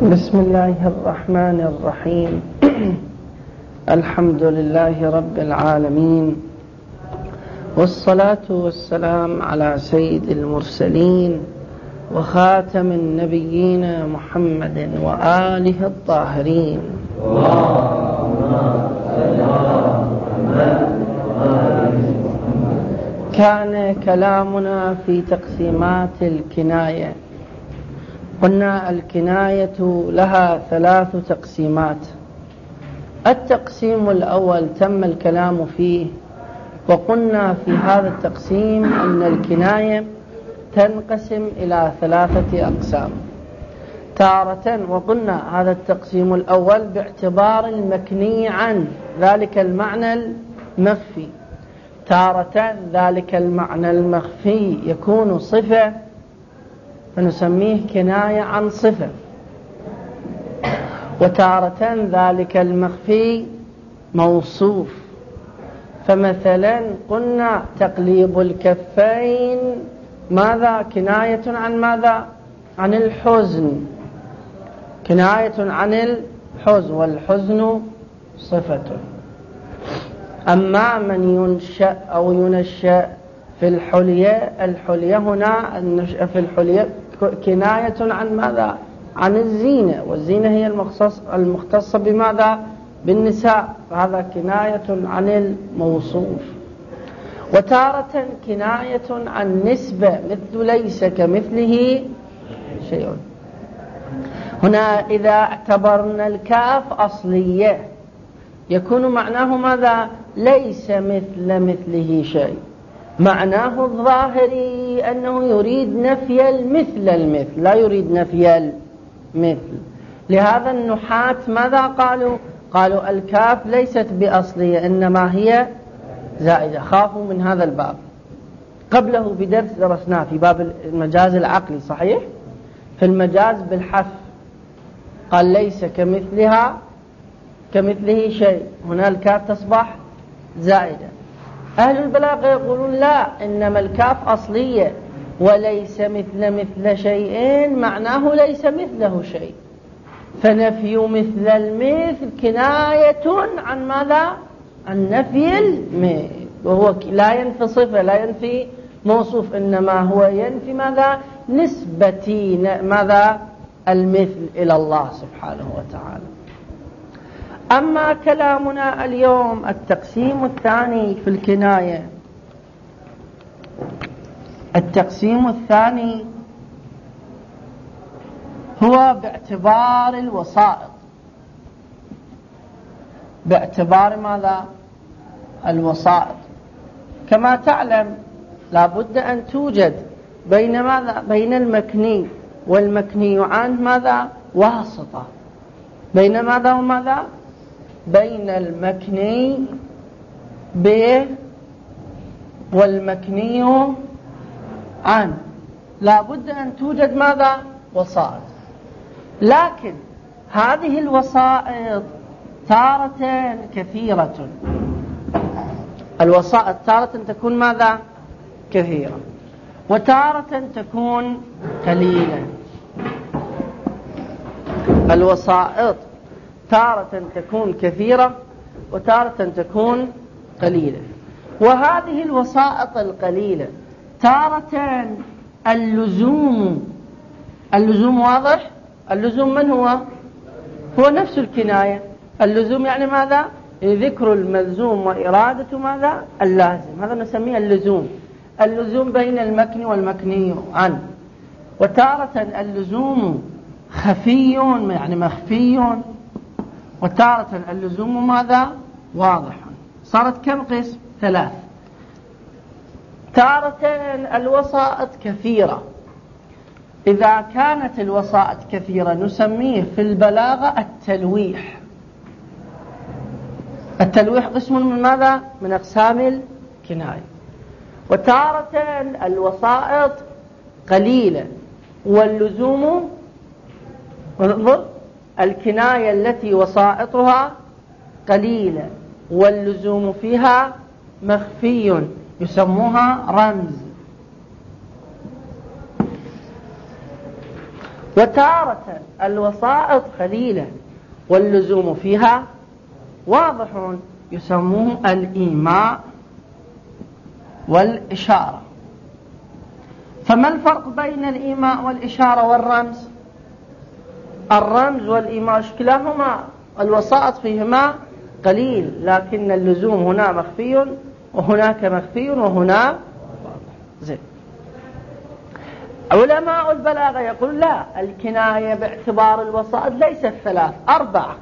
بسم الله الرحمن الرحيم. الحمد لله رب العالمين، والصلاة والسلام على سيد المرسلين وخاتم النبيين محمد وآله الطاهرين. كان كلامنا في تقسيمات الكناية. قلنا الكناية لها 3 تقسيمات. التقسيم الأول تم الكلام فيه، وقلنا في هذا التقسيم أن الكناية تنقسم إلى 3 أقسام تارة. وقلنا هذا التقسيم الأول باعتبار المكني عن ذلك المعنى المخفي. تارة ذلك المعنى المخفي يكون صفة فنسميه كناية عن صفة، وتارة ذلك المخفي موصوف. فمثلا قلنا تقليب الكفين ماذا؟ كناية عن ماذا؟ عن الحزن، كناية عن الحزن، والحزن صفة. أما من ينشأ أو ينشأ في الحلية، الحلية هنا النشأ في الحلية كناية عن ماذا؟ عن الزينة، والزينة هي المختصة بماذا؟ بالنساء، فهذا كناية عن الموصوف. وتارة كناية عن نسبة، مثل ليس كمثله شيء. هنا إذا اعتبرنا الكاف أصلية يكون معناه ماذا؟ ليس مثله شيء. معناه الظاهري أنه يريد نفي المثل، لا يريد نفي المثل. لهذا النحاة ماذا قالوا؟ قالوا الكاف ليست بأصلية إنما هي زائدة. خافوا من هذا الباب. قبله بدرس درسناه في باب المجاز العقلي، صحيح؟ في المجاز بالحذف قال ليس كمثله شيء، هنا الكاف تصبح زائدة. أهل البلاغة يقولون لا، إنما الكاف أصلية، وليس مثل شيء معناه ليس مثله شيء، فنفي مثل المثل كناية عن ماذا؟ عن نفي المثل، وهو لا ينفي صفة، لا ينفي موصوف، إنما هو ينفي ماذا؟ نسبة ماذا؟ المثل إلى الله سبحانه وتعالى. أما كلامنا اليوم التقسيم الثاني في الكناية. التقسيم الثاني هو باعتبار الوسائط. باعتبار ماذا؟ الوسائط. كما تعلم لابد أن توجد بين ماذا؟ بين المكني والمكني عنه ماذا؟ واسطة. بين ماذا وماذا؟ بين المكني به والمكني عنه لابد أن توجد ماذا؟ وسائط. لكن هذه الوسائط تارة كثيرة. الوسائط تارة تكون ماذا؟ كثيرة، وتارة تكون قليلة. الوسائط تارة تكون كثيرة وتارة تكون قليلة. وهذه الوسائط القليلة تارة اللزوم واضح. اللزوم من هو؟ هو نفس الكناية. اللزوم يعني ماذا؟ ذكر الملزوم وإرادة ماذا؟ اللازم. هذا نسميه اللزوم. اللزوم بين المكني والمكني عنه. وتارة اللزوم خفي يعني مخفي، وتارة اللزوم ماذا؟ واضح. صارت كم قسم؟ 3. تارة الوسائط كثيرة. إذا كانت الوسائط كثيرة نسميه في البلاغة التلويح. التلويح قسم من ماذا؟ من أقسام الكناية. وتارة الوسائط قليلة، واللزوم انظر الكناية التي وسائطها قليلة واللزوم فيها مخفي يسموها رمز. وتارة الوسائط قليلة واللزوم فيها واضح، يسموه الإيماء والإشارة. فما الفرق بين الإيماء والإشارة والرمز؟ الرمز والإيماء كلاهما الوسائط فيهما قليل، لكن اللزوم هنا مخفي وهناك مخفي وهنا زين. علماء البلاغة يقول لا، الكناية باعتبار الوسائط ليست 3 4.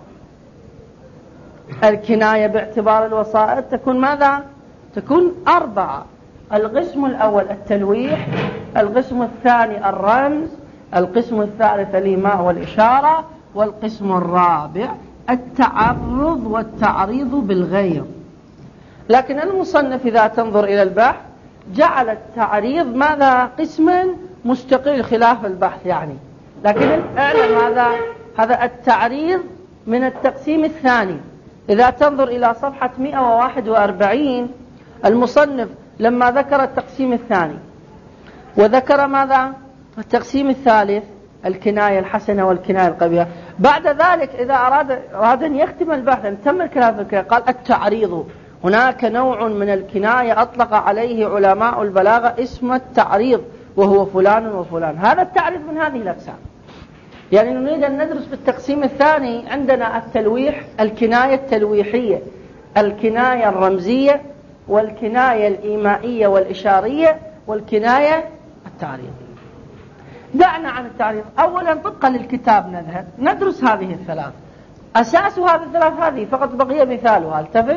الكناية باعتبار الوسائط تكون ماذا؟ تكون 4. القسم الأول التلويح، القسم الثاني الرمز، القسم الثالث الإيماء والإشارة، والقسم الرابع التعرض والتعريض بالغير. لكن المصنف إذا تنظر إلى البحث جعل التعريض ماذا؟ قسما مستقل خلاف البحث يعني، لكن اعلم هذا التعريض من التقسيم الثاني. إذا تنظر إلى صفحة 141 المصنف لما ذكر التقسيم الثاني وذكر ماذا؟ التقسيم الثالث، الكناية الحسنة والكناية القبيحة. بعد ذلك إذا أراد أن يختم البحث أن تم الكلام قال التعريض. هناك نوع من الكناية أطلق عليه علماء البلاغة اسم التعريض، وهو فلان وفلان. هذا التعريض من هذه الأقسام. يعني نريد أن ندرس في التقسيم الثاني عندنا التلويح، الكناية التلويحية، الكناية الرمزية، والكناية الإيمائية والإشارية، والكناية التعريضية. دعنا عن التعريض. أولا طبقا للكتاب نذهب ندرس هذه الثلاث. أساس هذه الثلاث هذه فقط بقي مثالها. التفت.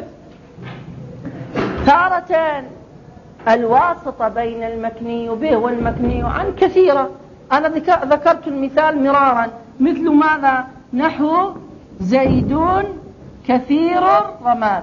تارة الواسطة بين المكني به والمكني عن كثيرة. أنا ذكرت المثال مرارا، مثل ماذا؟ نحو زيدون كثير الرماد.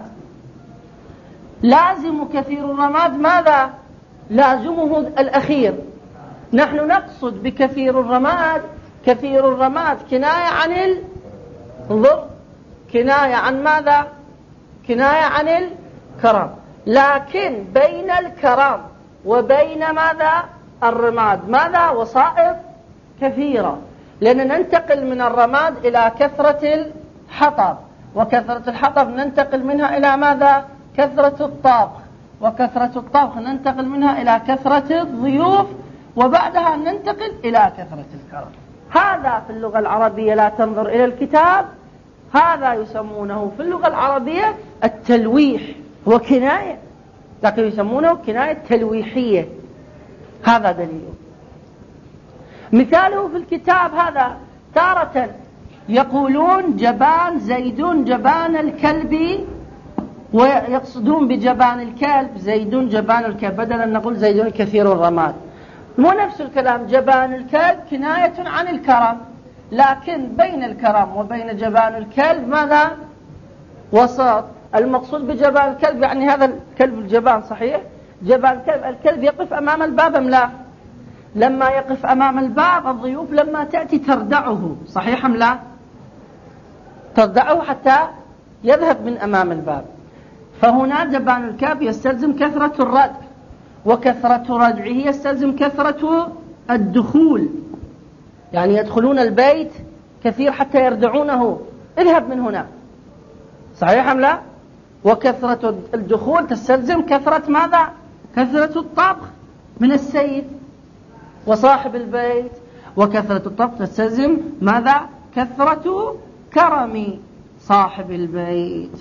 لازم كثير الرماد ماذا؟ لازمه الأخير. نحن نقصد بكثير الرماد، كثير الرماد كناية عن الضر، كناية عن ماذا؟ كناية عن الكرم. لكن بين الكرم وبين ماذا؟ الرماد ماذا؟ وسائط كثيرة، لأن ننتقل من الرماد إلى كثرة الحطب، وكثرة الحطب ننتقل منها إلى ماذا؟ كثرة الطبخ، وكثرة الطبخ ننتقل منها إلى كثرة الضيوف، وبعدها ننتقل إلى كثرة الكرم. هذا في اللغة العربية لا تنظر إلى الكتاب، هذا يسمونه في اللغة العربية التلويح، هو كناية لكن يسمونه كناية تلويحية. هذا دليل. مثاله في الكتاب هذا تارة يقولون جبان زيدون جبان الكلب، ويقصدون بجبان الكلب زيدون جبان الكلب، بدلا نقول زيدون كثير الرماد. مو نفس الكلام، جبان الكلب كناية عن الكرم، لكن بين الكرم وبين جبان الكلب ماذا؟ وسط. المقصود بجبان الكلب يعني هذا الكلب الجبان صحيح؟ جبان الكلب يقف أمام الباب أم لا؟ لما يقف أمام الباب الضيوف لما تأتي تردعه، صحيح أم لا؟ تردعه حتى يذهب من أمام الباب. فهنا جبان الكلب يستلزم كثرة الردع، وكثرة ردعه يستلزم كثرة الدخول، يعني يدخلون البيت كثير حتى يردعونه، اذهب من هنا، صحيح أم لا؟ وكثرة الدخول تستلزم كثرة ماذا؟ كثرة الطبخ من السيد وصاحب البيت، وكثرة الطبخ تستلزم ماذا؟ كثرة كرم صاحب البيت.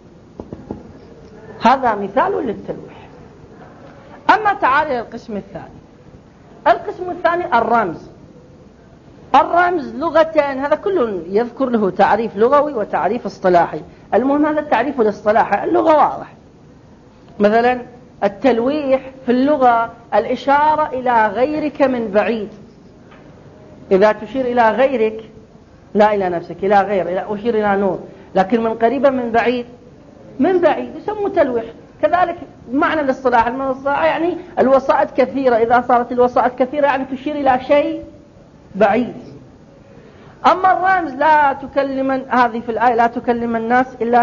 هذا مثال للتلويح. أما تعالى القسم الثاني. القسم الثاني الرمز. الرمز لغتين، هذا كله يذكر له تعريف لغوي وتعريف اصطلاحي. المهم هذا التعريف الاصطلاحي، اللغة واضح. مثلا التلويح في اللغة الإشارة إلى غيرك من بعيد. إذا تشير إلى غيرك لا إلى نفسك، إلى غير، إلى أشير إلى نور، لكن من قريبة من بعيد، من بعيد يسمى تلويح. كذلك معنى الاصطلاح، يعني الوسائط كثيرة، إذا صارت الوسائط كثيرة يعني تشير إلى شيء بعيد. أما الرمز لا تكلم، هذه في الآية لا تكلم الناس إلا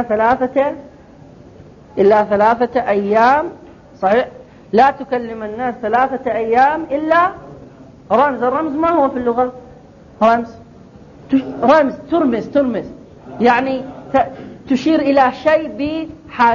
ثلاثة أيام، صحيح؟ لا تكلم الناس 3 أيام إلا رمز. الرمز ما هو في اللغة؟ رمز ترمز يعني تشير إلى شيء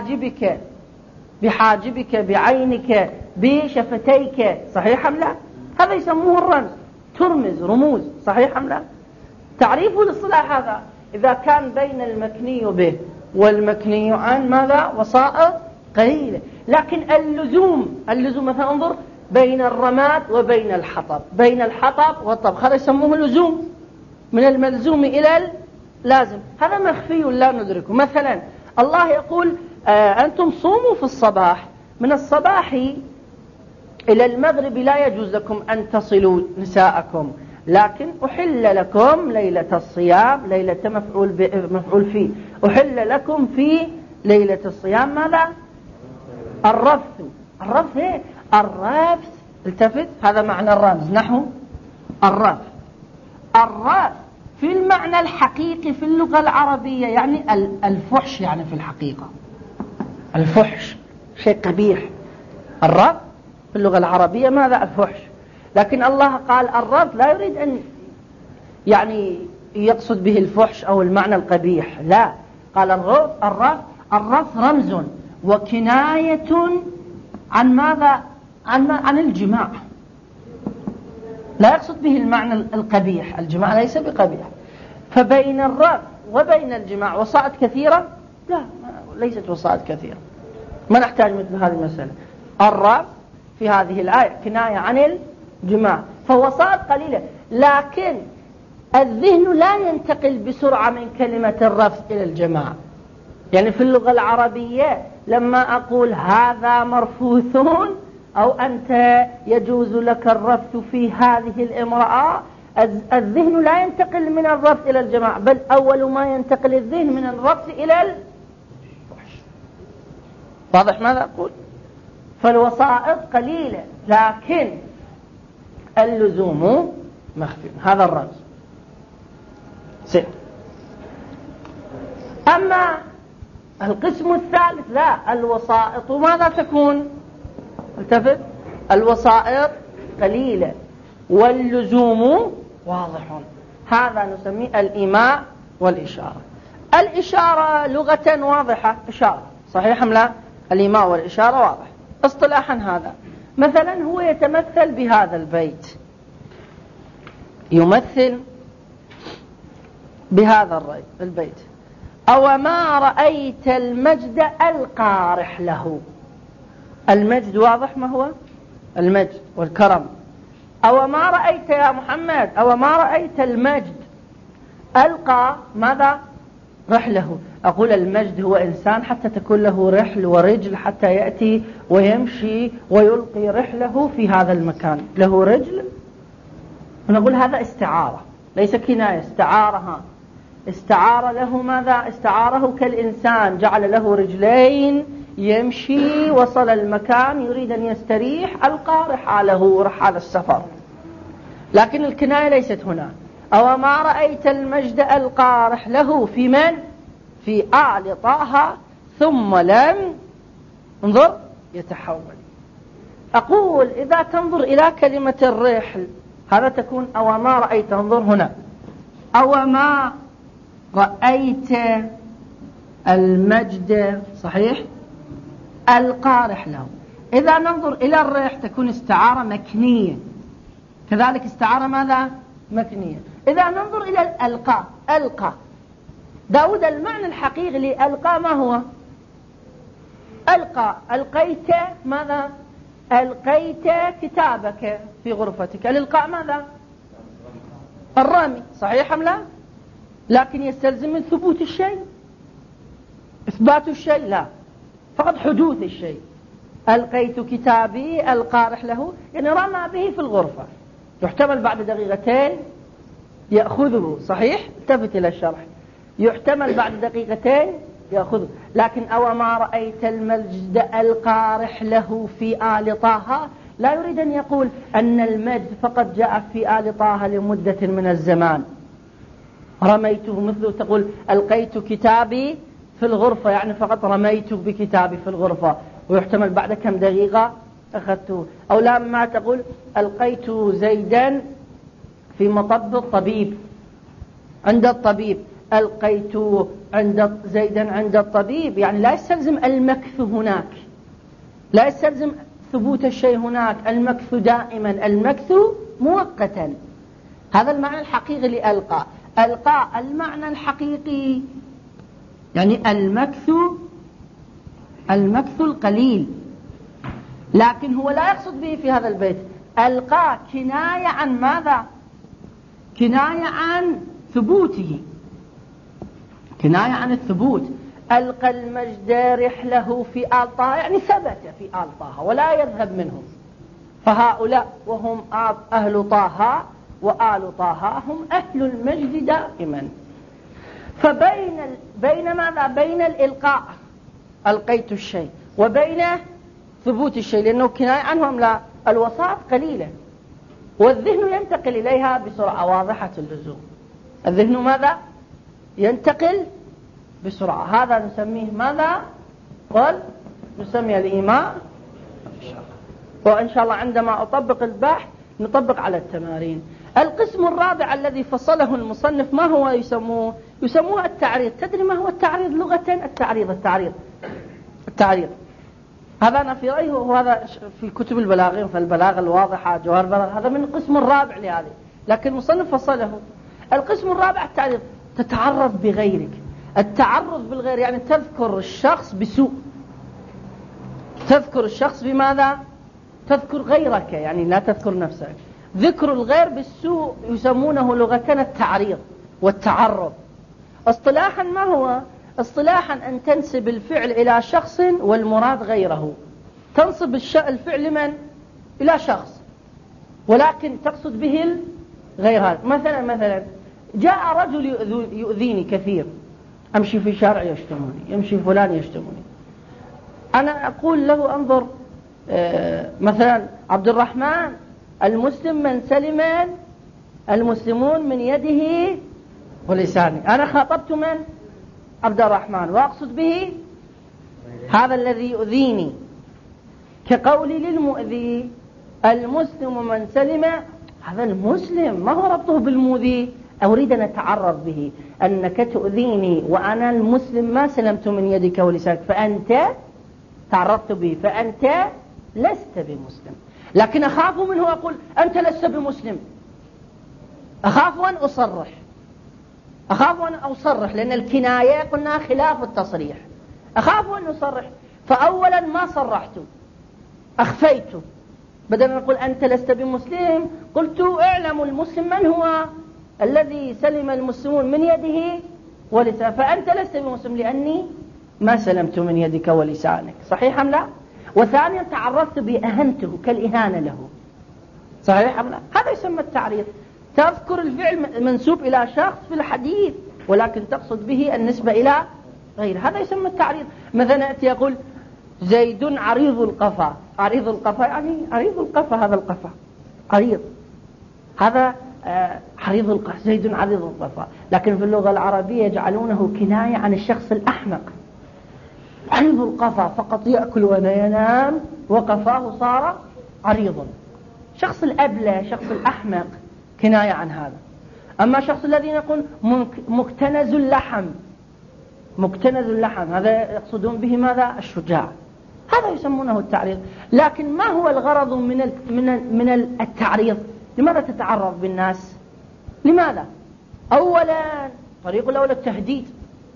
بحاجبك بعينك بشفتيك، صحيح أم لا؟ هذا يسموه الرمز، ترمز رموز، صحيح أم لا؟ تعريفه للصلاح هذا إذا كان بين المكني به والمكني عن ماذا؟ وسائط قليلة. لكن اللزوم مثلا انظر بين الرماد وبين الحطب، بين الحطب والطبخ، هذا يسموه لزوم، من الملزوم إلى اللازم، هذا مخفي لا ندركه. مثلا الله يقول أنتم صوموا في الصباح، من الصباح إلى المغرب لا يجوز لكم أن تصلوا نساءكم، لكن أحل لكم ليلة الصيام، ليلة مفعول فيه، أحل لكم في ليلة الصيام ماذا؟ الرفث إيه؟ الرفث، التفت، هذا معنى الرمز، نحو الرفث في المعنى الحقيقي في اللغة العربية يعني الفحش، يعني في الحقيقة الفحش شيء قبيح. الرفث في اللغة العربية ماذا؟ الفحش. لكن الله قال الرفث لا يريد أن يعني يقصد به الفحش أو المعنى القبيح، لا، قال الرفث رمز وكناية عن ماذا؟ عن الجماع، لا يقصد به المعنى القبيح، الجماع ليس بقبيح. فبين الرفث وبين الجماع وسائط كثيرة؟ لا، ليست وسائط كثيرة، ما نحتاج مثل هذه المسألة. الرفث في هذه الآية كناية عن الجماع، فوسائط قليلة، لكن الذهن لا ينتقل بسرعة من كلمة الرفث إلى الجماع. يعني في اللغة العربية لما أقول هذا مرفوث أو أنت يجوز لك الرفث في هذه الامرأة، الذهن لا ينتقل من الرفث إلى الجماع، بل أول ما ينتقل الذهن من الرفث إلى الفحش. واضح ماذا أقول؟ فالوسائط قليلة لكن اللزوم مخفي، هذا الرمز. أما القسم الثالث لا، الوسائط ماذا تكون؟ التفت، الوسائط قليلة واللزوم واضح، هذا نسميه الإيماء والإشارة. الإشارة لغة واضحة، إشارة، صحيح أم لا؟ الإيماء والإشارة واضح. اصطلاحا هذا مثلا هو يتمثل بهذا البيت، يمثل بهذا البيت: أو ما رأيت المجد القارح له. المجد واضح ما هو؟ المجد والكرم. أو ما رأيت يا محمد، أو ما رأيت المجد ألقى ماذا؟ رحله. أقول المجد هو إنسان حتى تكون له رحل ورجل حتى يأتي ويمشي ويلقي رحله في هذا المكان، له رجل. ونقول هذا استعارة ليس كناية، استعارها، استعار له ماذا؟ استعاره كالإنسان، جعل له رجلين يمشي، وصل المكان يريد أن يستريح، ألقى رحاله رحال السفر. لكن الكناية ليست هنا. أو ما رأيت المجد ألقى رحله في من؟ في آل طه ثم لم انظر يتحول. أقول إذا تنظر إلى كلمة الرحل هذا تكون أو ما رأيت، انظر هنا، أو ما رأيت المجد، صحيح، ألقى رحله. إذا ننظر إلى الريح تكون استعارة مكنية، كذلك استعارة ماذا؟ مكنية. إذا ننظر إلى الألقى، ألقى داود المعنى الحقيقي لألقى ما هو؟ ألقى، ألقيت ماذا؟ ألقيت كتابك في غرفتك. الإلقاء ماذا؟ الرمي، صحيح أم لا؟ لكن يستلزم من ثبوت الشيء، إثبات الشيء لا، فقط حدوث الشيء. ألقيت كتابي ألقى رحله، يعني رمى به في الغرفة، يحتمل بعد دقيقتين يأخذه، صحيح؟ التفت إلى الشرح، يحتمل بعد دقيقتين يأخذه. لكن أو ما رأيت المجد ألقى رحله في آل طه، لا يريد أن يقول أن المجد فقط جاء في آل طه لمدة من الزمان. رميته مثله تقول ألقيت كتابي في الغرفة، يعني فقط رميت بكتابي في الغرفة، ويحتمل بعد كم دقيقة أخذته. أو لما تقول ألقيت زيدا في مطب الطبيب، عند الطبيب، ألقيت عند زيدا عند الطبيب، يعني لا يستلزم المكث هناك، لا يستلزم ثبوت الشيء هناك، المكث دائما، المكث مؤقتا. هذا المعنى الحقيقي لألقى. ألقى المعنى الحقيقي يعني المكث القليل، لكن هو لا يقصد به في هذا البيت. ألقى كناية عن ماذا؟ كناية عن ثبوته، كناية عن الثبوت. ألقى المجد رحله في آل طه، يعني ثبت في آل طه ولا يذهب منهم. فهؤلاء وهم أهل طه وآل طه هم أهل المجد دائما. بين ماذا؟ بين الإلقاء، ألقيت الشيء، وبين ثبوت الشيء، لأنه كناية عنهم لا، الوساط قليلة والذهن ينتقل إليها بسرعة واضحة اللزوم. الذهن ماذا؟ ينتقل بسرعة. هذا نسميه ماذا؟ قل نسميه الإيماء. وإن شاء الله عندما أطبق البحث نطبق على التمارين. القسم الرابع الذي فصله المصنف ما هو؟ يسموه التعريض. تدري ما هو التعريض لغة؟ التعريض هذا أنا في رأيه، وهذا في كتب البلاغين، فالبلاغة الواضحة، جوهر البلاغة، هذا من القسم الرابع لهذه، لكن المصنف فصله. القسم الرابع التعريض، تتعرض بغيرك. التعرض بالغير يعني تذكر الشخص بسوء. تذكر الشخص بماذا؟ تذكر غيرك، يعني لا تذكر نفسك. ذكر الغير بالسوء يسمونه لغة التعريض والتعرض. اصطلاحا ما هو؟ اصطلاحا أن تنسب الفعل إلى شخص والمراد غيره. تنسب الفعل لمن؟ إلى شخص، ولكن تقصد به غير هذا. مثلا جاء رجل يؤذيني كثير، أمشي في شارع يشتمني، يمشي فلان يشتمني، أنا أقول له انظر، مثلا عبد الرحمن المسلم من سلم المسلمون من يده ولسانه. أنا خاطبت من؟ عبد الرحمن، وأقصد به هذا الذي يؤذيني، كقولي للمؤذي المسلم من سلم. هذا المسلم ما هو ربطه بالمؤذي؟ أريد أن أتعرض به، أنك تؤذيني وأنا المسلم ما سلمت من يدك ولسانك، فأنت تعرضت به، فأنت لست بمسلم. لكن أخاف منه أقول أنت لست بمسلم، أخاف أن أصرح، لأن الكناية قلنا خلاف التصريح. أخاف أن أصرح، فأولا ما صرحت، أخفيت. بدل ما أقول أنت لست بمسلم قلت اعلم المسلم من هو؟ الذي سلم المسلمون من يده ولسانه، فأنت لست بمسلم لأني ما سلمت من يدك ولسانك. صحيح أم لا؟ وثانيا تعرضت بأهنته كالإهانة له. صحيح أم لا؟ هذا يسمى التعريض. تذكر الفعل منسوب إلى شخص في الحديث ولكن تقصد به النسبة إلى غير، هذا يسمى التعريض. مثلا أتي يقول زيد عريض القفا. عريض القفا يعني عريض القفا، هذا القفا عريض، هذا عريض القفا، زيد عريض القفا. لكن في اللغة العربية يجعلونه كناية عن الشخص الأحمق. عريض القفا فقط يأكل وينام وقفاه صار عريضا. شخص الأبلة، شخص الأحمق، كناية عن هذا. أما شخص الذين يقول مكتنز اللحم، مكتنز اللحم، هذا يقصدون به ماذا؟ الشجاع. هذا يسمونه التعريض. لكن ما هو الغرض من التعريض؟ لماذا تتعرض بالناس؟ لماذا؟ أولا طريق الأولى التهديد.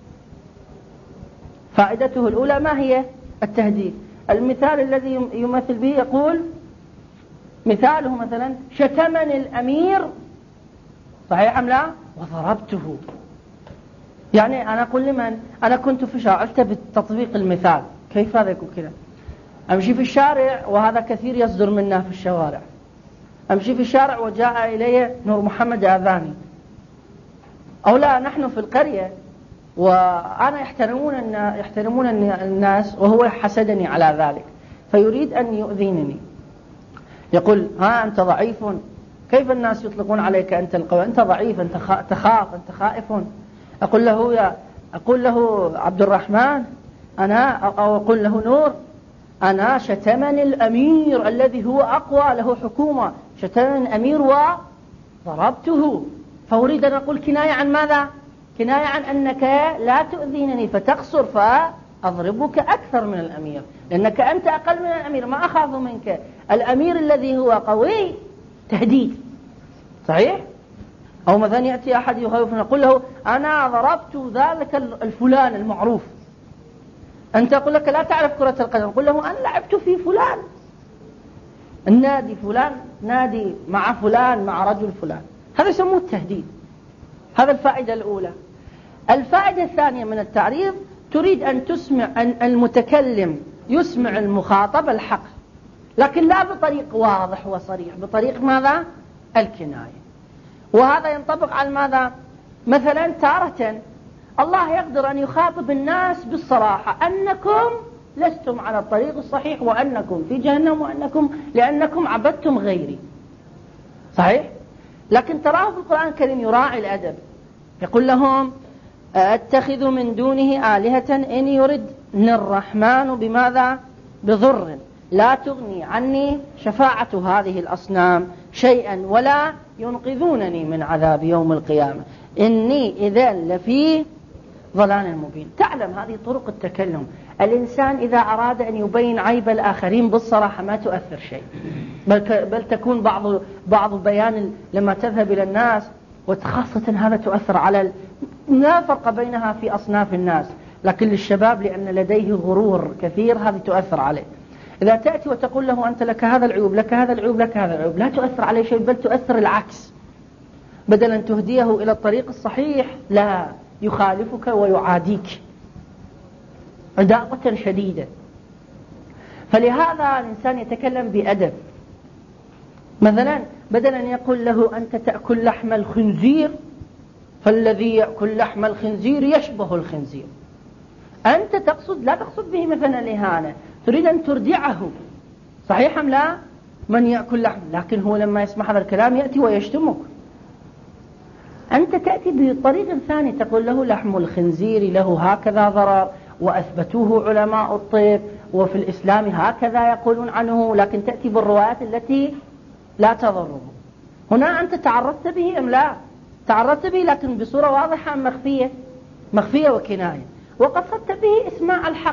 فائدته الأولى ما هي؟ التهديد. المثال الذي يمثل به يقول مثاله مثلا شتمني الأمير، صحيح أم لا؟ وضربته. يعني أنا أقول لمن؟ أنا كنت في شارع، التفت تطبيق المثال، كيف هذا يكون كذا؟ أمشي في الشارع، وهذا كثير يصدر منا في الشوارع، أمشي في الشارع وجاء إلي نور محمد آذاني، أو لا نحن في القرية وأنا يحترمون الناس وهو حسدني على ذلك فيريد أن يؤذيني، يقول ها أنت ضعيف، كيف الناس يطلقون عليك أنت القوي؟ أنت ضعيف، أنت تخاف، أنت خائف. أقول له عبد الرحمن أو أقول له نور أنا شتمني الأمير الذي هو أقوى له حكومة، شتمني الأمير ضربته، فأريد أن أقول كناية عن ماذا؟ كناية عن أنك لا تؤذينني فتقصر فأضربك أكثر من الأمير، لأنك أنت أقل من الأمير، ما أخاف منك. الأمير الذي هو قوي تهديد، صحيح؟ أو مثلا يأتي أحد يخوفنا نقول له أنا ضربت ذلك الفلان المعروف، أنت أقول لك لا تعرف كرة القدم، نقول له أنا لعبت في فلان النادي فلان، نادي مع فلان مع رجل فلان، هذا يسموه التهديد. هذا الفائدة الأولى. الفائدة الثانية من التعريض، تريد أن تسمع أن المتكلم يسمع المخاطب الحق، لكن لا بطريق واضح وصريح، بطريق ماذا؟ الكناية. وهذا ينطبق على ماذا؟ مثلا تارة الله يقدر أن يخاطب الناس بالصراحة أنكم لستم على الطريق الصحيح، وأنكم في جهنم، لأنكم عبدتم غيري، صحيح؟ لكن تراه في القرآن الكريم يراعي الأدب، يقول لهم أتخذ من دونه آلهة إن يردن الرحمن بماذا؟ بضر لا تغني عني شفاعة هذه الأصنام شيئا ولا ينقذونني من عذاب يوم القيامة إني إذا لفي ضلال مبين. تعلم هذه طرق التكلم. الإنسان إذا أراد أن يبين عيب الآخرين بالصراحة ما تؤثر شيء، بل تكون بعض بيان لما تذهب إلى الناس، وخاصة هذا تؤثر على لا فرق بينها في أصناف الناس، لكن للشباب لأن لديه غرور كثير هذه تؤثر عليه. إذا تأتي وتقول له أنت لك هذا العيوب، لك هذا العيوب، لك هذا العيوب، لا تؤثر عليه شيء، بل تؤثر العكس. بدل أن تهديه إلى الطريق الصحيح لا، يخالفك ويعاديك عداوة شديدة. فلهذا الإنسان يتكلم بأدب. مثلا بدل أن يقول له أنت تأكل لحم الخنزير، فالذي يأكل لحم الخنزير يشبه الخنزير، أنت تقصد لا تقصد به مثلا الإهانة، تريد أن تردعه، صحيح أم لا؟ من يأكل لحم، لكن هو لما يسمع هذا الكلام يأتي ويشتمك. أنت تأتي بطريق ثاني تقول له لحم الخنزير له هكذا ضرر، وأثبتوه علماء الطب، وفي الإسلام هكذا يقولون عنه، لكن تأتي بالروايات التي لا تضره. هنا أنت تعرضت به أم لا؟ تعرضت به لكن بصورة واضحة أم مخفية؟ مخفية وكناية، وقصدت به إسماع الحق.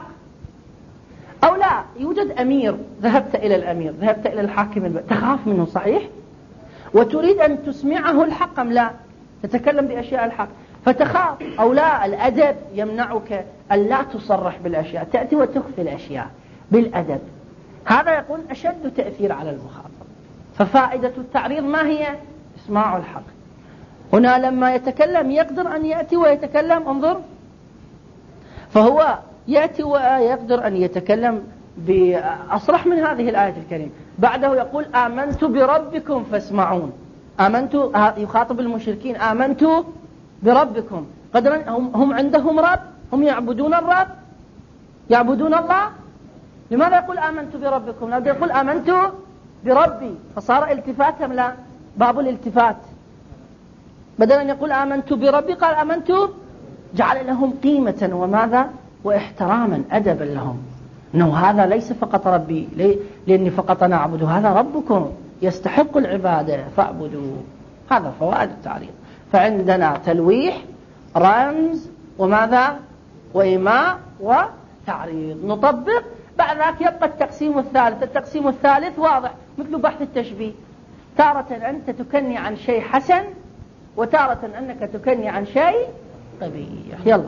أو لا، يوجد أمير، ذهبت إلى الأمير، ذهبت إلى الحاكم تخاف منه، صحيح؟ وتريد أن تسمعه الحق أم لا؟ تتكلم بأشياء الحق فتخاف. أو لا، الأدب يمنعك أن لا تصرح بالأشياء، تأتي وتخفي الأشياء بالأدب. هذا يكون أشد تأثير على المخاطب. ففائدة التعريض ما هي؟ إسماع الحق. هنا لما يتكلم يقدر أن يأتي ويتكلم، انظر، فهو يأتي ويقدر أن يتكلم بأصرح من هذه الآية الكريمة. بعده يقول آمنت بربكم فاسمعون. آمنت، يخاطب المشركين، آمنت بربكم. قدرا هم عندهم رب، هم يعبدون الرب، يعبدون الله. لماذا يقول آمنت بربكم؟ لماذا يقول آمنت بربي؟ فصار التفاتا لا، باب الالتفات. بدل أن يقول آمنت بربي قال آمنت، جعل لهم قيمة وماذا؟ واحتراما، أدبا لهم، أنه هذا ليس فقط ربي لأني فقط أنا أعبده، هذا ربكم يستحق العبادة فاعبدوه. هذا فوائد التعريض. فعندنا تلويح، رمز، وماذا؟ وإيماء وتعريض. نطبق. بعد ذلك يبقى التقسيم الثالث. التقسيم الثالث واضح، مثل بحث التشبيه. تارة أنت تكني عن شيء حسن، وتارة أنك تكني عن شيء قبيح. يلا،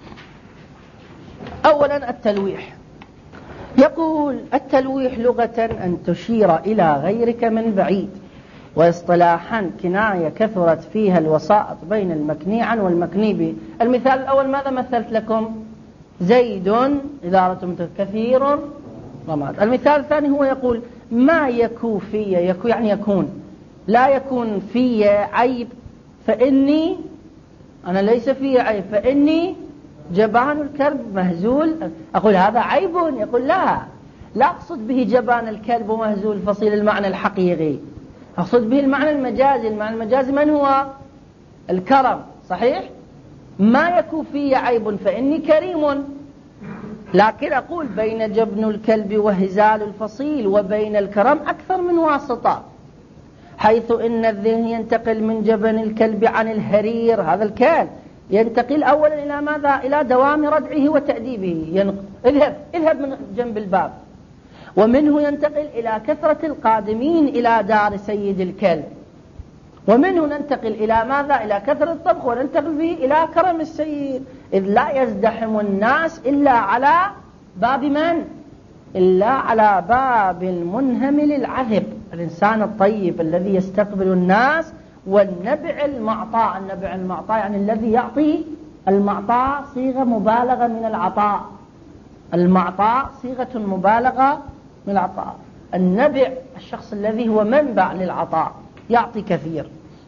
أولا التلويح. يقول التلويح لغة أن تشير إلى غيرك من بعيد، واصطلاحا كناية كثرت فيها الوسائط بين المكني عن والمكني به. المثال الأول ماذا مثلت لكم؟ زيد إذا أردتم كثير رماد. المثال الثاني هو يقول ما يكون في، يعني يكون، لا يكون في عيب فإني، أنا ليس في عيب فإني جبان الكلب مهزول. أقول هذا عيب؟ يقول لا أقصد به جبان الكلب ومهزول فصيل المعنى الحقيقي، أقصد به المعنى المجازي. المعنى المجازي من هو؟ الكرم، صحيح؟ ما يكون في عيب فإني كريم. لكن أقول بين جبن الكلب وهزال الفصيل وبين الكرم أكثر من واسطة. حيث إن الذهن ينتقل من جبن الكلب عن الهرير، هذا الكلب ينتقل أولا إلى ماذا؟ إلى دوام ردعه وتأديبه، اذهب من جنب الباب. ومنه ينتقل إلى كثرة القادمين إلى دار سيد الكلب، ومنه ننتقل إلى ماذا؟ إلى كثرة الطبخ، وننتقل به إلى كرم السيد، إذ لا يزدحم الناس إلا على باب من؟ إلا على باب المنهمل العذب، الإنسان الطيب الذي يستقبل الناس، والنبع المعطاء. النبع المعطاء يعني الذي يعطي، المعطاء صيغة مبالغة من العطاء، المعطاء صيغة مبالغة من العطاء. النبع الشخص الذي هو منبع للعطاء، يعطي كثير.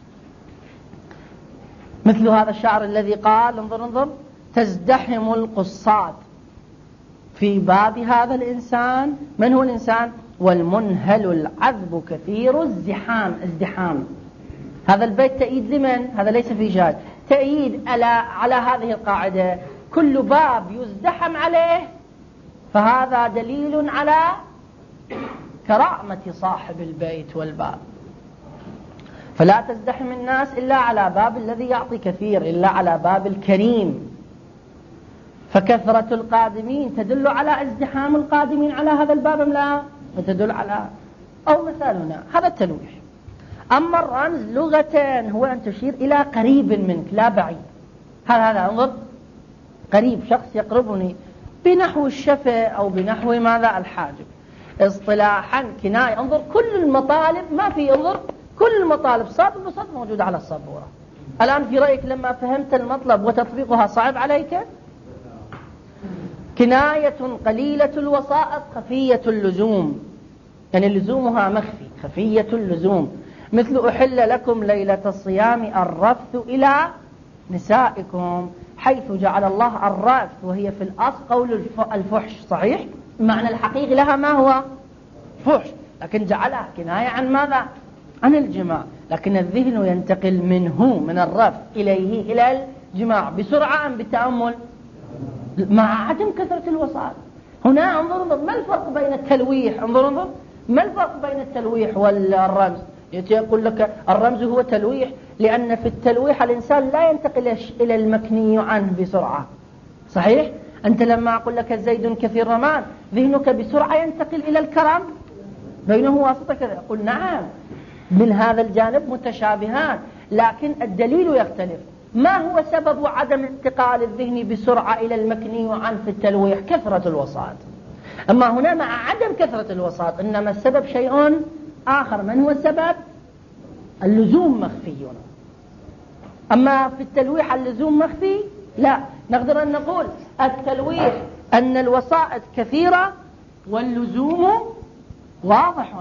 مثل هذا الشاعر الذي قال، انظر تزدحم القصات في باب هذا الإنسان. من هو الإنسان؟ والمنهل العذب كثير ازدحام. هذا البيت تأييد لمن؟ هذا ليس في شاهد، تأييد على هذه القاعدة، كل باب يزدحم عليه فهذا دليل على كرامة صاحب البيت والباب. فلا تزدحم الناس إلا على باب الذي يعطي كثير، إلا على باب الكريم. فكثرة القادمين تدل على ازدحام القادمين على هذا الباب أم لا؟ وتدل على، أو مثالنا هذا التلويح. أما الرمز لغة هو أن تشير إلى قريب منك لا بعيد. هذا انظر، قريب، شخص يقربني بنحو الشفة أو بنحو ماذا؟ الحاجب. اصطلاحا كناية. انظر كل المطالب ما في، انظر كل المطالب صاد بصاد موجودة على السبورة. الآن في رأيك لما فهمت المطلب وتطبيقها صعب عليك؟ كناية قليلة الوسائط خفية اللزوم، يعني لزومها مخفي، خفية اللزوم. مثل أحل لكم ليلة الصيام الرفث إلى نسائكم، حيث جعل الله الرفث وهي في الأصل قول الفحش، صحيح؟ المعنى الحقيقي لها ما هو؟ فحش، لكن جعلها كناية عن ماذا؟ عن الجماع. لكن الذهن ينتقل منه، من الرفث إليه إلى الجماع بسرعة أم بالتأمل؟ مع عدم كثرة الوسائط. هنا انظر ما الفرق بين التلويح، انظر ما الفرق بين التلويح والرمز. يقول لك الرمز هو تلويح لأن في التلويح الإنسان لا ينتقل إلى المكني عنه بسرعة، صحيح؟ أنت لما أقول لك زيد كثير رمان، ذهنك بسرعة ينتقل إلى الكرم، بينه واسطة كذا. أقول نعم، من هذا الجانب متشابهان، لكن الدليل يختلف. ما هو سبب عدم انتقال الذهن بسرعة إلى المكني عنه في التلويح؟ كثرة الوسائط. أما هنا مع عدم كثرة الوسائط إنما السبب شيء آخر. من هو السبب؟ اللزوم مخفي. أما في التلويح اللزوم مخفي؟ لا، نقدر أن نقول التلويح أن الوسائط كثيرة واللزوم واضح،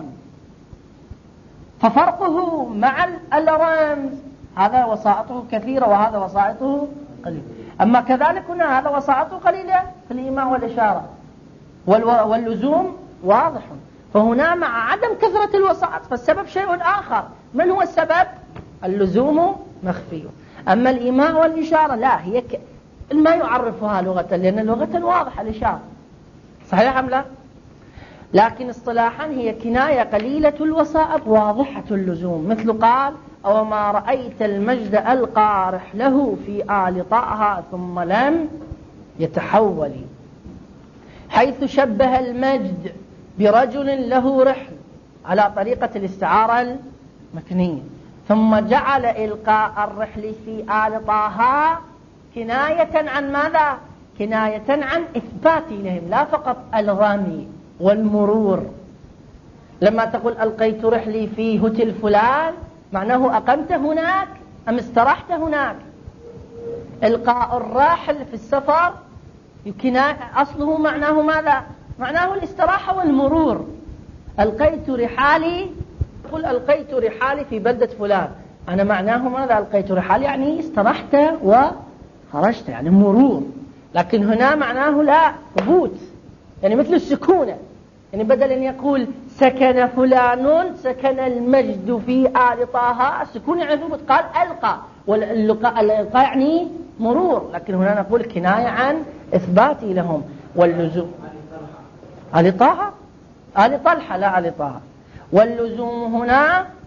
ففرقه مع الرمز، هذا وسائطه كثيرة وهذا وسائطه قليلة. أما كذلك هنا هذا وسائطه قليلة في الإيماء والإشارة، واللزوم واضح. فهنا مع عدم كثرة الوسائط فالسبب شيء آخر. من هو السبب؟ اللزوم مخفي. أما الإيماء والإشارة لا، هي ما يعرفها لغة، لأن اللغة واضحة الإشارة، صحيح أم لا؟ لكن اصطلاحا هي كناية قليلة الوسائط واضحة اللزوم. مثل قال أو ما رأيت المجد ألقى رحله في آل طه ثم لم يتحول، حيث شبه المجد برجل له رحل على طريقة الاستعارة المكنية، ثم جعل إلقاء الرحل في آل طه كناية عن ماذا؟ كناية عن إثبات لهم، لا فقط الرمي والمرور. لما تقول ألقيت رحلي في هتل فلان معناه أقمت هناك أم استرحت هناك. إلقاء الراحل في السفر أصله معناه ماذا؟ معناه الاستراحة والمرور. ألقيت رحالي، قل ألقيت رحالي في بلدة فلان، أنا معناه ماذا؟ ألقيت رحالي يعني استرحت وخرجت، يعني مرور. لكن هنا معناه لا، ثبوت، يعني مثل السكونة، يعني بدل أن يقول سكن فلان سكن المجد في آل طه، السكون يعني ثبوت، قال ألقى، والإلقاء يعني مرور. لكن هنا نقول كناية عن إثباتي لهم واللزوم. آل طه، آل طلحة لا آل طه. واللزوم هنا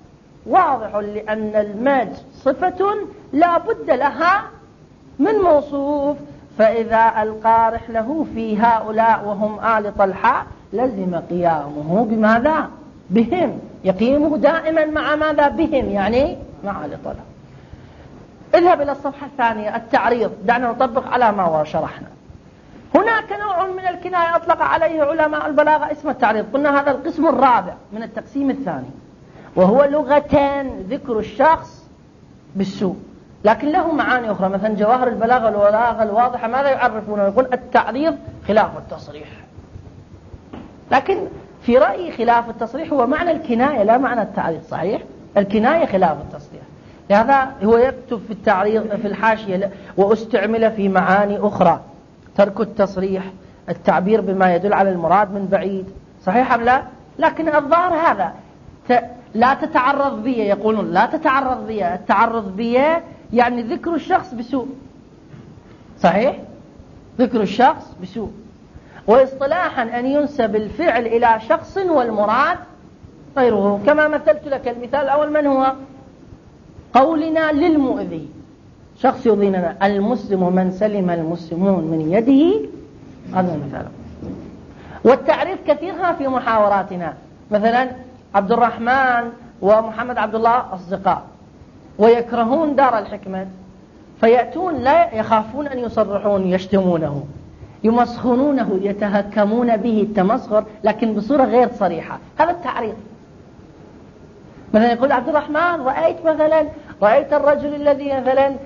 واضح لأن المجد صفة لا بد لها من موصوف، فإذا القارح له في هؤلاء وهم آل طلحة لزم قيامه بماذا؟ بهم، يقيمه دائما مع ماذا؟ بهم، يعني مع آل طلحة. اذهب إلى الصفحة الثانية، التعريض. دعنا نطبق على ما شرحنا. هناك نوع من الكناية أطلق عليه علماء البلاغة اسم التعريض. قلنا هذا القسم الرابع من التقسيم الثاني، وهو لغتان ذكر الشخص بالسوء، لكن له معاني أخرى. مثلا جواهر البلاغة والبلاغة الواضحة ماذا يعرفون؟ يقول التعريض خلاف التصريح، لكن في رأيي خلاف التصريح هو معنى الكناية لا معنى التعريض. صحيح، الكناية خلاف التصريح، لهذا هو يكتب في التعريض في الحاشية واستعمل في معاني أخرى: ترك التصريح، التعبير بما يدل على المراد من بعيد. صحيح أم لا؟ لكن الظاهر هذا لا تتعرض بي، يقولون لا تتعرض بي. التعرض بي يعني ذكر الشخص بسوء. صحيح، ذكر الشخص بسوء. واصطلاحا أن ينسب الفعل إلى شخص والمراد غيره، كما مثلت لك المثال الأول. من هو؟ قولنا للمؤذي، شخص يؤذينا، المسلم من سلم المسلمون من يده، هذا مثال. والتعريف كثيرها في محاوراتنا. مثلا عبد الرحمن ومحمد عبد الله أصدقاء ويكرهون دار الحكمة، فيأتون لا يخافون أن يصرحون، يشتمونه، يمسخرونه، يتهكمون به التمسخر لكن بصورة غير صريحة. هذا التعريف. مثلا يقول عبد الرحمن رأيت الرجل الذي مثلا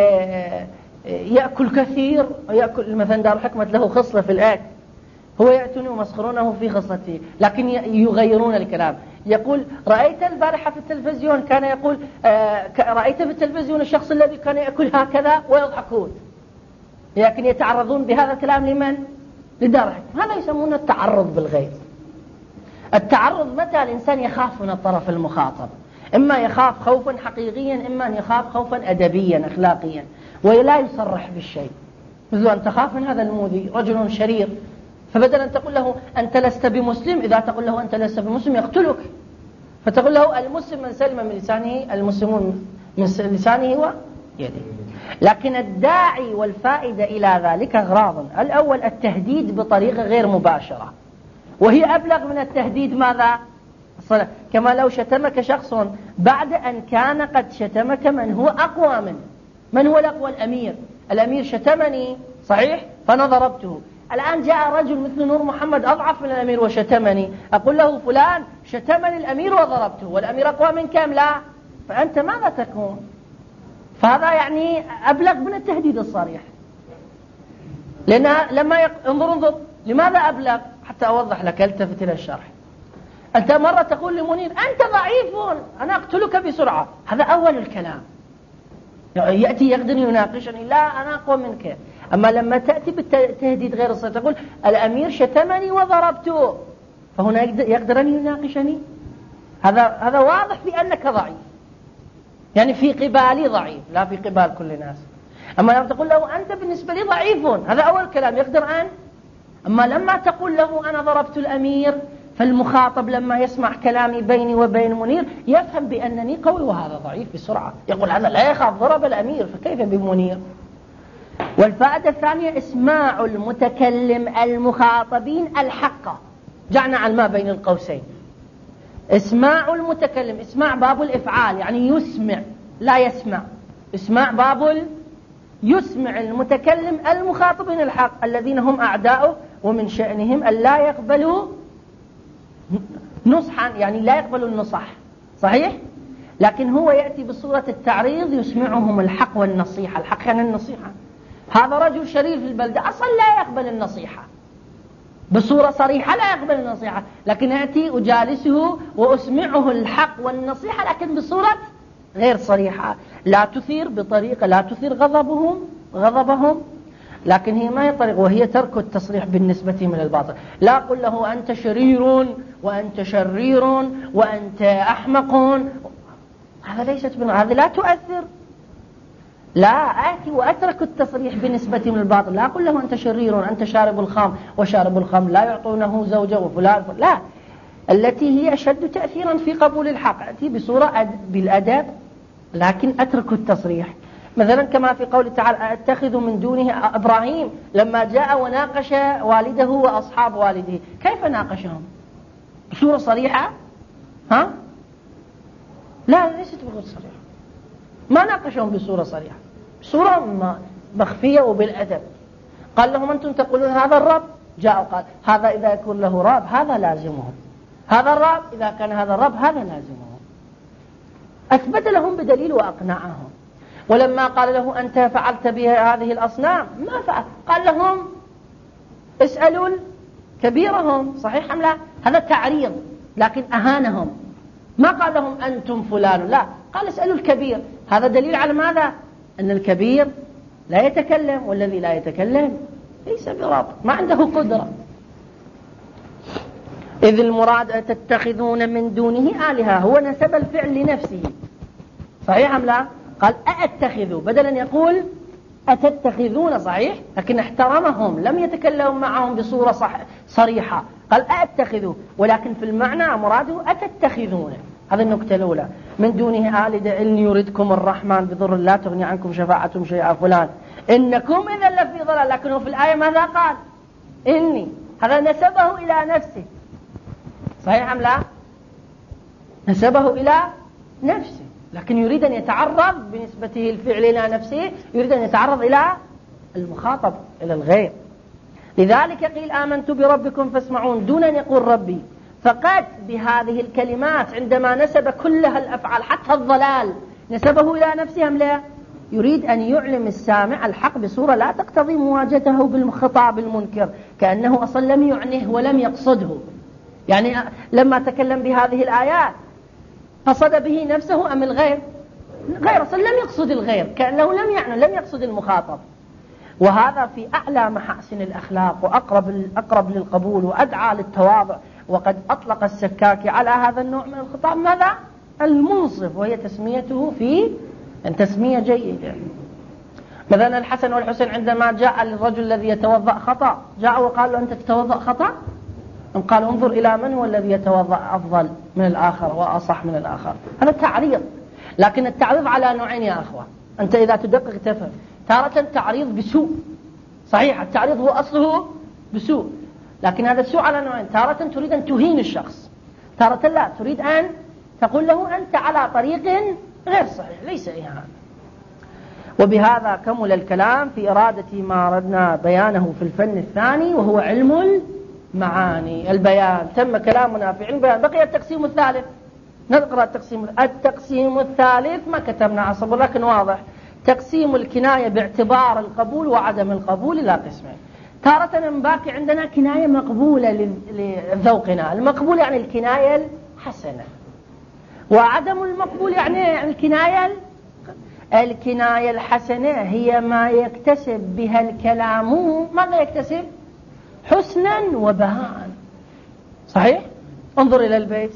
يأكل كثير، يأكل مثلا دار الحكمة له خصلة في الآكل، هو يأتون ومسخرونه في خصلته لكن يغيرون الكلام. يقول رأيت البارحة في التلفزيون كان يقول رأيت في التلفزيون الشخص الذي كان يأكل هكذا، ويضحكون، لكن يتعرضون بهذا الكلام لمن؟ لدار الحكمة. هذا يسمونه التعرض بالغير. التعرض متى الإنسان يخاف من الطرف المخاطب، إما يخاف خوفا حقيقيا، إما أن يخاف خوفا أدبيا أخلاقيا، ولا يصرح بالشيء. مثل أن تخاف من هذا المؤذي، رجل شرير، فبدل أن تقول له أنت لست بمسلم، إذا تقول له أنت لست بمسلم يقتلك، فتقول له المسلم من سلم من لسانه، المسلمون من لسانه ويده. لكن الداعي والفائدة إلى ذلك أغراض. الأول التهديد بطريقة غير مباشرة، وهي أبلغ من التهديد ماذا؟ الصلاة. كما لو شتمك شخص بعد أن كان قد شتمك من هو أقوى منه. من هو الأقوى؟ الأمير شتمني، صحيح، فأنا ضربته. الآن جاء رجل مثل نور محمد أضعف من الأمير وشتمني، أقول له فلان شتمني الأمير وضربته، والأمير أقوى من كم؟ لا، فأنت ماذا تكون؟ فهذا يعني أبلغ من التهديد الصريح. لأن لما انظر لماذا أبلغ؟ حتى أوضح لك، التفت إلى الشرح. أنت مرة تقول لمنير أنت ضعيف أنا أقتلك بسرعة، هذا أول الكلام. يأتي يقدر يناقشني، لا أنا أقوى منك. أما لما تأتي بالتهديد غير الصريح، تقول الأمير شتمني وضربته، فهنا يقدر أن يناقشني. هذا واضح بأنك ضعيف، يعني في قبالي ضعيف، لا في قبال كل الناس. أما لما تقول له أنت بالنسبة لي ضعيف، هذا أول كلام يقدر أن. أما لما تقول له أنا ضربت الأمير، فالمخاطب لما يسمع كلامي بيني وبين منير يفهم بأنني قوي وهذا ضعيف بسرعة، يقول هذا لا يخاف ضرب الأمير، فكيف بمنير؟ والفائدة الثانية إسماع المتكلم المخاطبين الحق. جعنا على ما بين القوسين. إسماع المتكلم، إسماع باب الإفعال، يعني يسمع لا يسمع. إسماع باب يسمع المتكلم المخاطبين الحق الذين هم أعداؤه، ومن شأنهم أن لا يقبلوا نصحا، يعني لا يقبلوا النصح. صحيح؟ لكن هو يأتي بصورة التعريض يسمعهم الحق والنصيحة. الحق يعني النصيحة. هذا رجل شريف في البلدة أصلا لا يقبل النصيحة بصورة صريحة، لا يقبل النصيحة، لكن يأتي أجالسه وأسمعه الحق والنصيحة لكن بصورة غير صريحة، لا تثير بطريقة لا تثير غضبهم، لكن هي ما هي طريقة، وهي ترك التصريح بالنسبة من الباطل. لا أقول له أنت شرير وأنت شرير وأنت أحمق، هذا ليست هذا لا تؤثر. لا آتي وأترك التصريح بالنسبة من الباطل، لا أقول له أنت شرير، أنت شارب الخمر، وشارب الخمر لا يعطونه زوجه وفلان، لا، التي هي أشد تأثيرا في قبول الحق، أتي بصورة بالأدب لكن أترك التصريح. مثلا كما في قول تعالى أتخذ من دونه إبراهيم لما جاء وناقش والده وأصحاب والده، كيف ناقشهم؟ بصورة صريحة؟ ها؟ لا، ليست بصورة صريحة، ما ناقشهم بصورة صريحة، بصورة مخفية وبالأدب. قال لهم أنتم تقولون هذا الرب، جاء وقال هذا إذا يكون له رب هذا لازمه، هذا الرب إذا كان هذا الرب هذا لازمه. أثبت لهم بدليل وأقنعهم. ولما قال له أنت فعلت بها هذه الأصنام ما فعل، قال لهم اسألوا كبيرهم، صحيح أم لا؟ هذا تعريض لكن أهانهم، ما قال لهم أنتم فلان، لا، قال اسألوا الكبير. هذا دليل على ماذا؟ أن الكبير لا يتكلم، والذي لا يتكلم ليس برب، ما عنده قدرة. إذ المراد أتتخذون من دونه آلهة، هو نسب الفعل لنفسه، صحيح أم لا؟ قال أأتخذوا، بدلا يقول أتتخذون، صحيح، لكن احترمهم، لم يتكلم معهم بصورة صريحة، قال أأتخذوا، ولكن في المعنى مراده أتتخذون. هذا النكتة الأولى. من دونه آلهة إن يردكم الرحمن بضر لا تغني عنكم شفاعتهم شيئا فلان إنكم إذا لفي ضلال، لكنه في الآية ماذا قال؟ إني، هذا نسبه إلى نفسه، صحيح أم لا؟ نسبه إلى نفسه، لكن يريد أن يتعرض بنسبته الفعل إلى نفسه، يريد أن يتعرض إلى المخاطب، إلى الغير. لذلك قيل آمنت بربكم فاسمعون دون أن يقول ربي. فقد بهذه الكلمات عندما نسب كلها الأفعال حتى الضلال نسبه إلى نفسه أم لا؟ يريد أن يعلم السامع الحق بصورة لا تقتضي مواجهته بالخطاب المنكر، كأنه أصلا لم يعنه ولم يقصده. يعني لما تكلم بهذه الآيات قصد به نفسه أم الغير؟ غير، أصلا لم يقصد الغير، كأنه لم يعني لم يقصد المخاطب. وهذا في أعلى محاسن الأخلاق وأقرب للقبول وأدعى للتواضع. وقد أطلق السكاكي على هذا النوع من الخطاب ماذا؟ المنصف، وهي تسميته في تسمية جيدة. مثلا الحسن والحسين عندما جاء للرجل الذي يتوضأ خطأ، جاء وقال له أنت تتوضأ خطأ؟ قال انظر إلى من هو الذي يتوضأ أفضل من الآخر وأصح من الآخر. هذا تعريض، لكن التعريض على نوعين يا أخوة، أنت إذا تدقق تفهم. تارة تعريض بسوء، صحيح، التعريض هو أصله بسوء، لكن هذا السوء على نوعين. تارة تريد أن تهين الشخص، تارة لا، تريد أن تقول له أنت على طريق غير صحيح، ليس إهانة. وبهذا كمل الكلام في إرادة ما أردنا بيانه في الفن الثاني، وهو علم المعاني. البيان تم كلامنا في علم البيان، بقي التقسيم الثالث. نقرأ التقسيم الثالث، ما كتبنا عصب لكن واضح. تقسيم الكناية باعتبار القبول وعدم القبول إلى قسمين. تارة باقي عندنا كناية مقبولة لذوقنا، المقبول يعني الكناية الحسنة، وعدم المقبول يعني الكناية الحسنة هي ما يكتسب بها الكلام ماذا يكتسب؟ حسنا وبهاء، صحيح؟ انظر إلى البيت،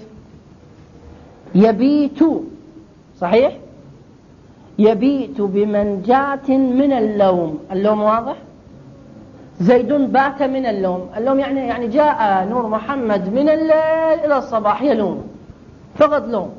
يبيت، صحيح؟ يبيت بمنجاة من اللوم، اللوم واضح؟ زيد بات من اللوم، اللوم يعني جاء نور محمد من الليل إلى الصباح يلوم، فقط لوم.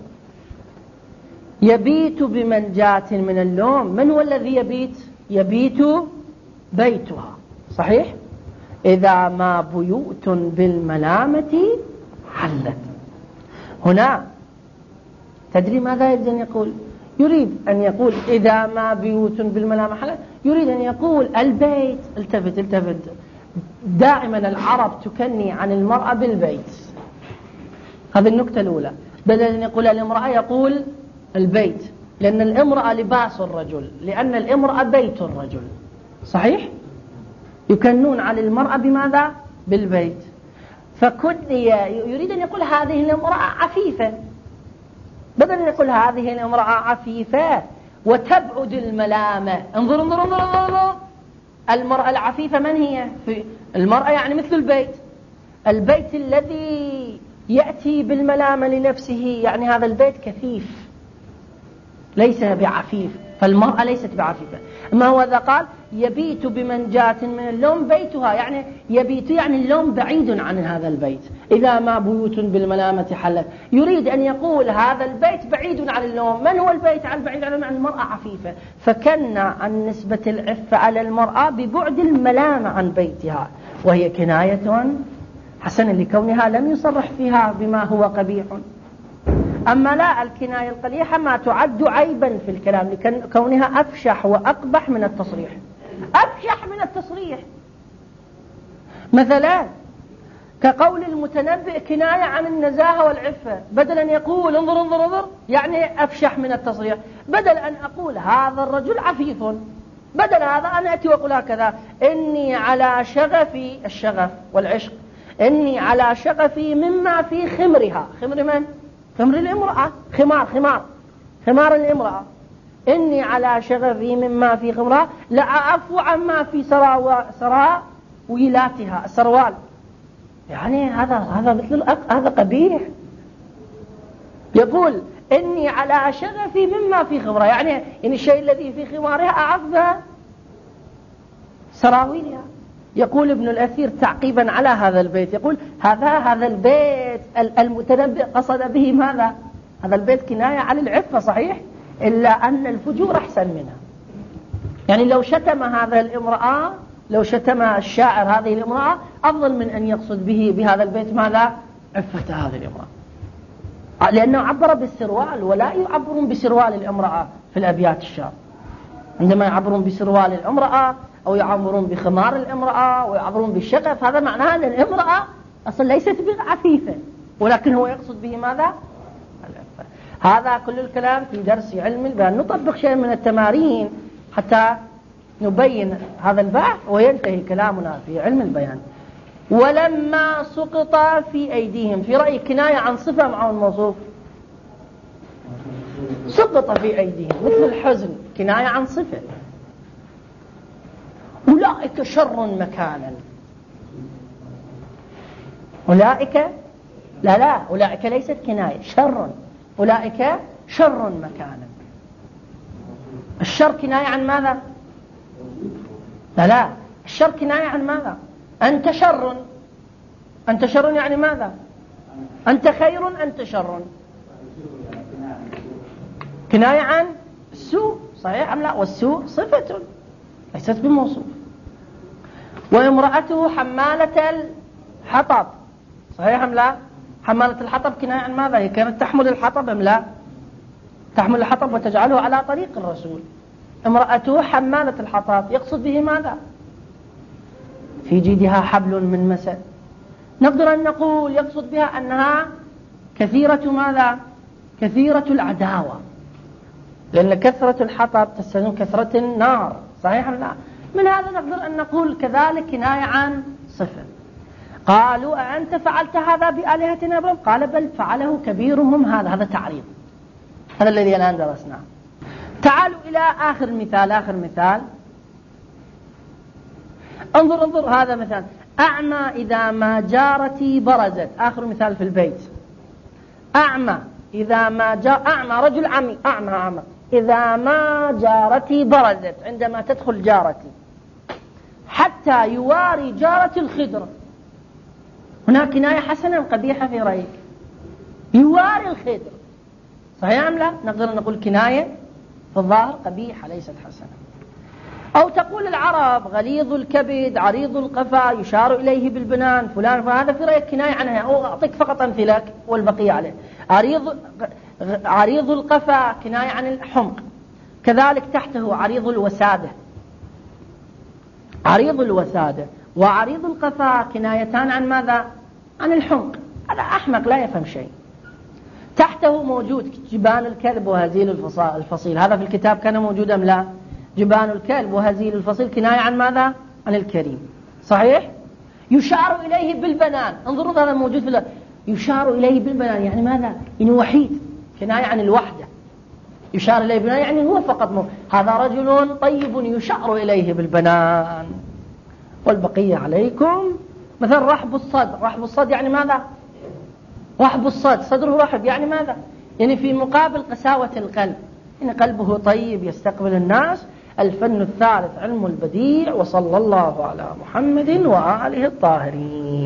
يبيت بمنجاة من اللوم، من هو الذي يبيت؟ يبيت بيتها، صحيح؟ إذا ما بيوت بالملامة حلت. هنا تدري ماذا يريد أن يقول؟ يريد أن يقول إذا ما بيوت بالملامة حلت، يريد أن يقول البيت. التفت، دائما العرب تكني عن المرأة بالبيت، هذه النكتة الأولى. بدل أن يقول الامرأة يقول البيت، لأن الامرأة لباس الرجل، لأن الامرأة بيت الرجل، صحيح؟ يكنون على المرأة بماذا؟ بالبيت. فكني يريد أن يقول هذه الامرأة عفيفة، بدل أن يقول هذه الامرأة عفيفة وتبعد الملامة. انظر انظر انظر انظر، المرأة العفيفة من هي؟ المرأة يعني مثل البيت، البيت الذي يأتي بالملامة لنفسه، يعني هذا البيت كثيف ليس بعفيف. فالمرأة ليست بعفيفة. ما هو إذا قال يبيت بمنجاة من اللوم بيتها، يعني يبيت يعني اللوم بعيد عن هذا البيت، إذا ما بيوت بالملامة حلت، يريد أن يقول هذا البيت بعيد عن اللوم. من هو البيت عن بعيد عن المرأة عفيفة، فكن عن نسبة العفة على المرأة ببعد الملامة عن بيتها، وهي كناية حسنة لكونها لم يصرح فيها بما هو قبيح. أما لا، الكناية القبيحة ما تعد عيبا في الكلام لكونها أفشح وأقبح من التصريح. أفشح من التصريح، مثلا كقول المتنبئ كناية عن النزاهة والعفة، بدل أن يقول انظر انظر انظر يعني أفشح من التصريح، بدل أن أقول هذا الرجل عفيف، بدل هذا أنا أتي وأقول هكذا إني على شغفي، الشغف والعشق، إني على شغفي مما في خمرها. خمر من؟ خمر الامرأة، خمار الامرأة. إني على شغفي مما في خمرها لأعفو عما في سراويلاتها، السروال. يعني هذا مثل هذا قبيح. يقول إني على شغفي مما في خمرها، يعني إن الشيء الذي في خمارها أعف سراويلها. يقول ابن الأثير تعقيبا على هذا البيت، يقول هذا البيت المتنبئ قصد به ماذا؟ هذا البيت كناية عن العفة صحيح، إلا أن الفجور أحسن منها. يعني لو شتم هذا الامرأة، لو شتم الشاعر هذه الامرأة أفضل من أن يقصد به بهذا البيت ماذا؟ عفة هذه الامرأة، لأنه عبر بالسروال، ولا يعبرون بسروال الامرأة في الأبيات الشعر. عندما يعبرون بسروال الامرأة أو يعبرون بخمار الامرأة ويعبرون بالشغف، هذا معناه أن الامرأة أصلا ليست بعفيفة، ولكن هو يقصد به ماذا؟ العفة. هذا كل الكلام في درس علم البيان. نطبق شيء من التمارين حتى نبين هذا البحث وينتهي كلامنا في علم البيان. ولما سقط في أيديهم، في رأي كناية عن صفة مع الموصوف. سقط في أيديهم مثل الحزن، كناية عن صفة. أولئك شر مكانا، أولئك لا أولئك ليست كناية، شر، أولئك شر مكانا. الشر كناية عن ماذا؟ لا الشر كناية عن ماذا؟ أنت شر، أنت شر يعني ماذا؟ أنت خير، أنت شر، كناية عن السوء صحيح أم لا؟ والسوء صفة ليست بموصوف. وامرأته حمالة الحطب صحيح أم لا؟ حمالة الحطب كناية عن ماذا؟ هي كانت تحمل الحطب أم لا؟ تحمل الحطب وتجعله على طريق الرسول. امرأته حمالة الحطب يقصد به ماذا؟ في جيدها حبل من مسد. نقدر أن نقول يقصد بها أنها كثيرة ماذا؟ كثيرة العداوة، لأن كثرة الحطب تستلزم كثرة النار صحيح أم لا؟ من هذا نقدر أن نقول كذلك كناية عن صفة. قالوا أنت فعلت هذا بآلهتنا إبراهيم؟ قال بل فعله كبيرهم هذا تعريض، هذا الذي الآن درسناه. تعالوا إلى آخر مثال. انظر هذا مثال. أعمى إذا ما جارتي برزت، آخر مثال في البيت. أعمى إذا ما أعمى رجل عمي، أعمى إذا ما جارتي برزت، عندما تدخل جارتي حتى يواري جارتي الخضر. هناك كناية حسنة قبيحة في رأيك؟ يواري الخضر صحيح أم لا؟ نقدر نقول كناية في الظاهر قبيحة ليست حسنة. أو تقول العرب غليظ الكبد عريض القفا يشار إليه بالبنان فلان، فهذا في رأيك كناية عنها. أو أعطيك فقط أمثلة والبقية عليه. عريض القفا كناية عن الحمق، كذلك تحته عريض الوسادة، عريض الوسادة وعريض القفا كنايتان عن ماذا؟ عن الحمق. هذا أحمق لا يفهم شيء. تحته موجود جبان الكلب وهزيل الفصيل، هذا في الكتاب كان موجودا أم لا؟ جبان الكلب وهزيل الفصيل كناية عن ماذا؟ عن الكريم صحيح؟ يشار إليه بالبنان، انظروا هذا موجود في يشار إليه بالبنان يعني ماذا؟ يعني وحيد، كناية عن الوحدة. يشار إليه بالبنان يعني هو فقط هذا رجل طيب يشار إليه بالبنان. والبقية عليكم. مثلا رحب الصدر، رحب الصدر يعني ماذا؟ رحب الصدر، صدره رحب يعني ماذا؟ يعني في مقابل قساوة القلب. إن قلبه طيب يستقبل الناس. الفن الثالث علم البديع. وصلى الله على محمد وآله الطاهرين.